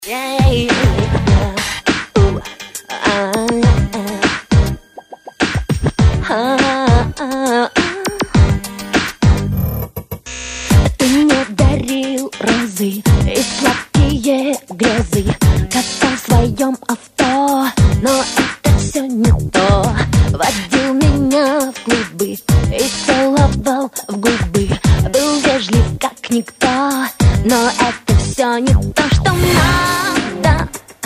Ты мне дарил розы и сладкие грезы, катал в своем авто, но это все не то. Водил меня в клубы и целовал в губы, был вежлив как никто, но это все не то, что надо.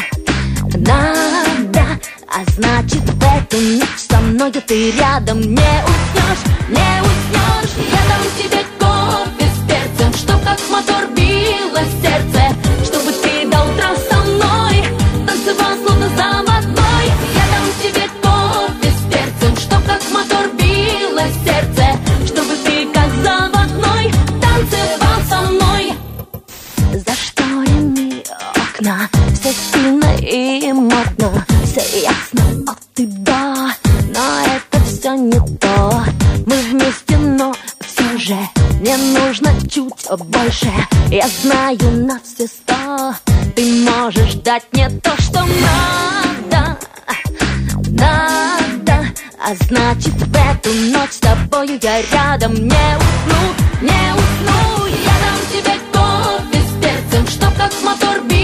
А значит, в эту ночь со мною ты рядом не уснешь, не уснешь. Я дам тебе кофе с перцем, чтоб как мотор билось сердце, чтобы ты до утра со мной танцевал словно заводной. Я дам тебе кофе с перцем, чтоб как мотор билось сердце, чтобы ты как заводной танцевал со мной. За шторами окна все стильно и модно, все ясно от тебя, но это все не то. Мы вместе, но все же мне нужно чуть больше. Я знаю на все 100, ты можешь дать мне то, что надо. А значит, в эту ночь с тобою я рядом не усну, не усну. Я дам тебе кофе с перцем, чтоб как мотор бил.